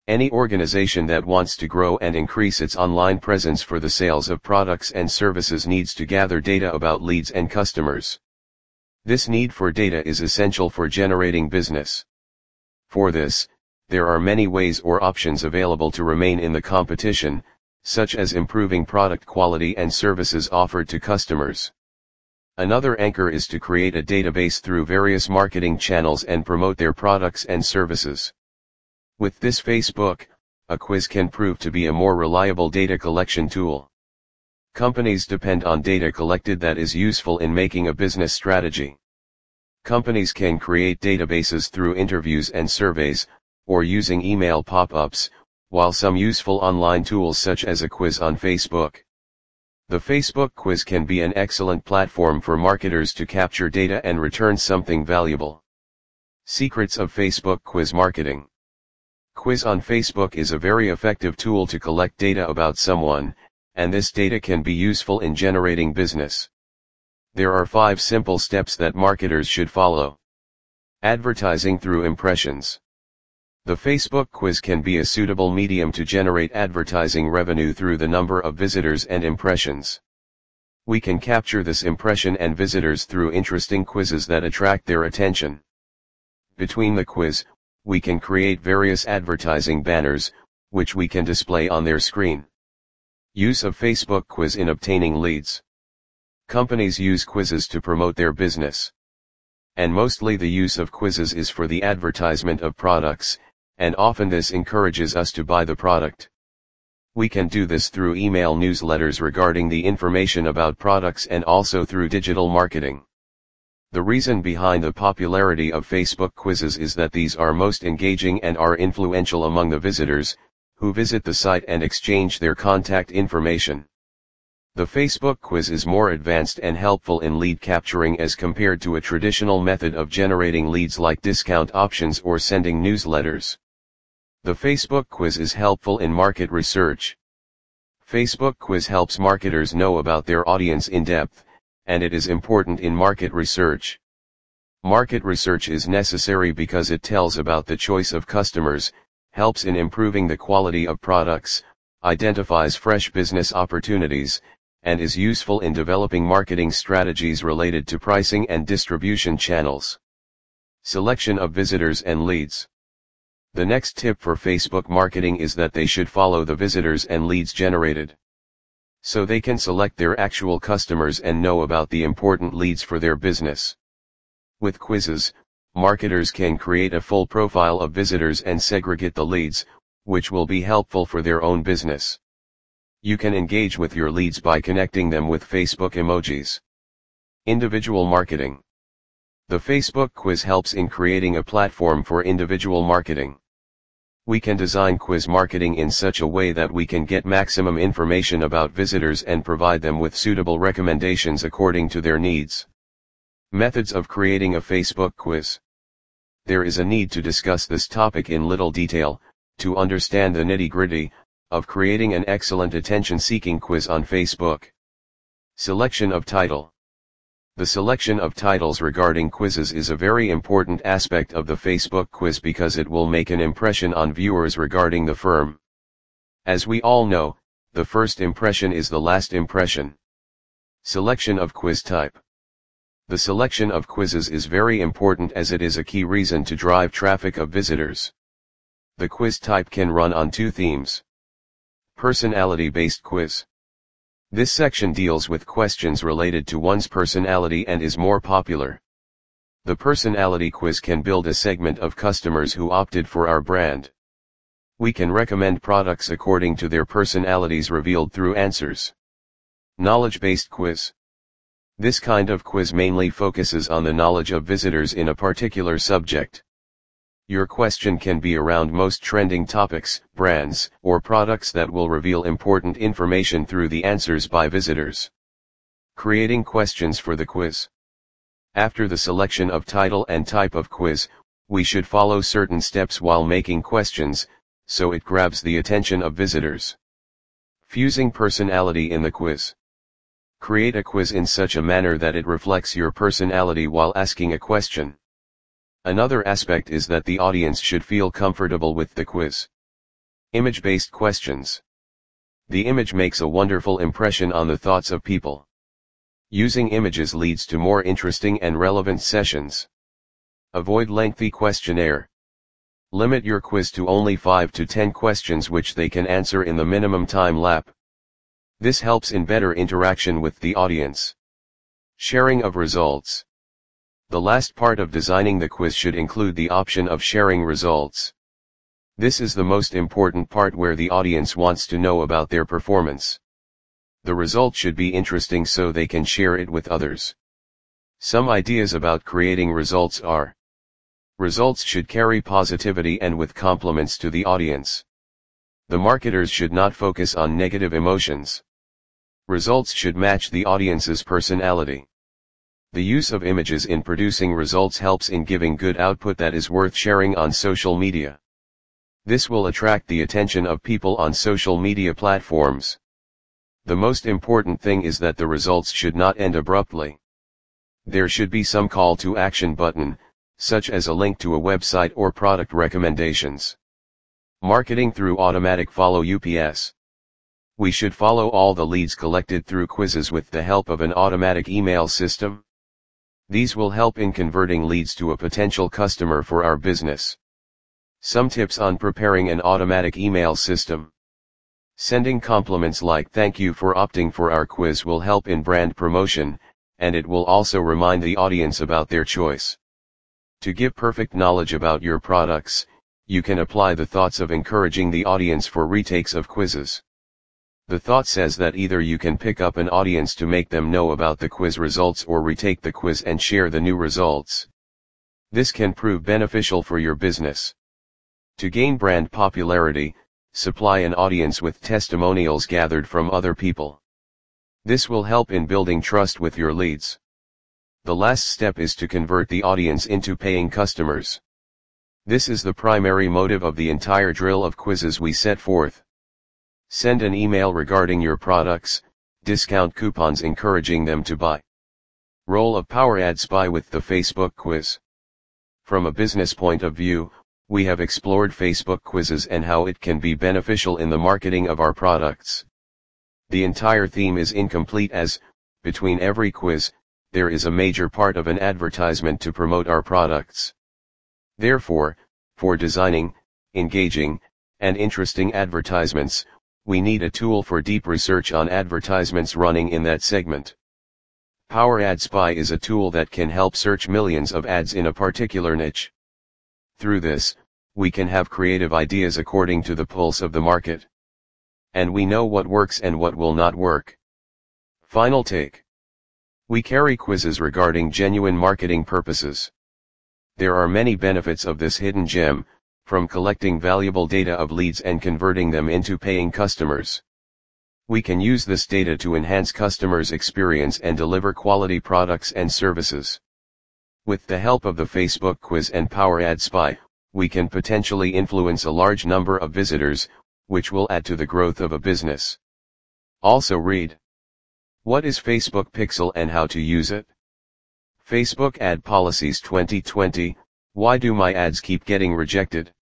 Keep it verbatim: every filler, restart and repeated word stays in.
Any organization that wants to grow and increase its online presence for the sales of products and services needs to gather data about leads and customers. This need for data is essential for generating business. For this, there are many ways or options available to remain in the competition, such as improving product quality and services offered to customers. Another anchor is to create a database through various marketing channels and promote their products and services. With this Facebook, a quiz can prove to be a more reliable data collection tool. Companies depend on data collected that is useful in making a business strategy. Companies can create databases through interviews and surveys, or using email pop-ups, while some useful online tools such as a quiz on Facebook. The Facebook quiz can be an excellent platform for marketers to capture data and return something valuable. Secrets of Facebook quiz marketing. Quiz on Facebook is a very effective tool to collect data about someone, and this data can be useful in generating business. There are five simple steps that marketers should follow. Advertising through impressions. The Facebook quiz can be a suitable medium to generate advertising revenue through the number of visitors and impressions. We can capture this impression and visitors through interesting quizzes that attract their attention. Between the quiz, we can create various advertising banners, which we can display on their screen. Use of Facebook quiz in obtaining leads. Companies use quizzes to promote their business. And mostly the use of quizzes is for the advertisement of products, and often this encourages us to buy the product. We can do this through email newsletters regarding the information about products and also through digital marketing. The reason behind the popularity of Facebook quizzes is that these are most engaging and are influential among the visitors, who visit the site and exchange their contact information. The Facebook quiz is more advanced and helpful in lead capturing as compared to a traditional method of generating leads like discount options or sending newsletters. The Facebook quiz is helpful in market research. Facebook quiz helps marketers know about their audience in depth, and it is important in market research. Market research is necessary because it tells about the choice of customers, helps in improving the quality of products, identifies fresh business opportunities, and is useful in developing marketing strategies related to pricing and distribution channels. Selection of visitors and leads. The next tip for Facebook marketing is that they should follow the visitors and leads generated, so they can select their actual customers and know about the important leads for their business. With quizzes, marketers can create a full profile of visitors and segregate the leads, which will be helpful for their own business. You can engage with your leads by connecting them with Facebook emojis. Individual marketing. The Facebook quiz helps in creating a platform for individual marketing. We can design quiz marketing in such a way that we can get maximum information about visitors and provide them with suitable recommendations according to their needs. Methods of creating a Facebook quiz. There is a need to discuss this topic in little detail, to understand the nitty-gritty of creating an excellent attention-seeking quiz on Facebook. Selection of title. The selection of titles regarding quizzes is a very important aspect of the Facebook quiz because it will make an impression on viewers regarding the firm. As we all know, the first impression is the last impression. Selection of quiz type. The selection of quizzes is very important as it is a key reason to drive traffic of visitors. The quiz type can run on two themes. Personality-based quiz. This section deals with questions related to one's personality and is more popular. The personality quiz can build a segment of customers who opted for our brand. We can recommend products according to their personalities revealed through answers. Knowledge-based quiz. This kind of quiz mainly focuses on the knowledge of visitors in a particular subject. Your question can be around most trending topics, brands, or products that will reveal important information through the answers by visitors. Creating questions for the quiz. After the selection of title and type of quiz, we should follow certain steps while making questions, so it grabs the attention of visitors. Fusing personality in the quiz. Create a quiz in such a manner that it reflects your personality while asking a question. Another aspect is that the audience should feel comfortable with the quiz. Image-based questions. The image makes a wonderful impression on the thoughts of people. Using images leads to more interesting and relevant sessions. Avoid lengthy questionnaire. Limit your quiz to only five to ten questions which they can answer in the minimum time lap. This helps in better interaction with the audience. Sharing of results. The last part of designing the quiz should include the option of sharing results. This is the most important part where the audience wants to know about their performance. The result should be interesting so they can share it with others. Some ideas about creating results are: results should carry positivity and with compliments to the audience. The marketers should not focus on negative emotions. Results should match the audience's personality. The use of images in producing results helps in giving good output that is worth sharing on social media. This will attract the attention of people on social media platforms. The most important thing is that the results should not end abruptly. There should be some call to action button, such as a link to a website or product recommendations. Marketing through automatic follow U P S. We should follow all the leads collected through quizzes with the help of an automatic email system. These will help in converting leads to a potential customer for our business. Some tips on preparing an automatic email system. Sending compliments like "thank you for opting for our quiz" will help in brand promotion, and it will also remind the audience about their choice. To give perfect knowledge about your products, you can apply the thoughts of encouraging the audience for retakes of quizzes. The thought says that either you can pick up an audience to make them know about the quiz results or retake the quiz and share the new results. This can prove beneficial for your business. To gain brand popularity, supply an audience with testimonials gathered from other people. This will help in building trust with your leads. The last step is to convert the audience into paying customers. This is the primary motive of the entire drill of quizzes we set forth. Send an email regarding your products, discount coupons encouraging them to buy. Role of Power Ad Spy with the Facebook quiz. From a business point of view, we have explored Facebook quizzes and how it can be beneficial in the marketing of our products. The entire theme is incomplete as, between every quiz, there is a major part of an advertisement to promote our products. Therefore, for designing, engaging, and interesting advertisements, we need a tool for deep research on advertisements running in that segment. Power Ad Spy is a tool that can help search millions of ads in a particular niche. Through this, we can have creative ideas according to the pulse of the market. And we know what works and what will not work. Final take. We carry quizzes regarding genuine marketing purposes. There are many benefits of this hidden gem, from collecting valuable data of leads and converting them into paying customers. We can use this data to enhance customers' experience and deliver quality products and services. With the help of the Facebook quiz and Power Ad Spy, we can potentially influence a large number of visitors, which will add to the growth of a business. Also read: what is Facebook Pixel and how to use it? Facebook Ad Policies twenty twenty, why do my ads keep getting rejected?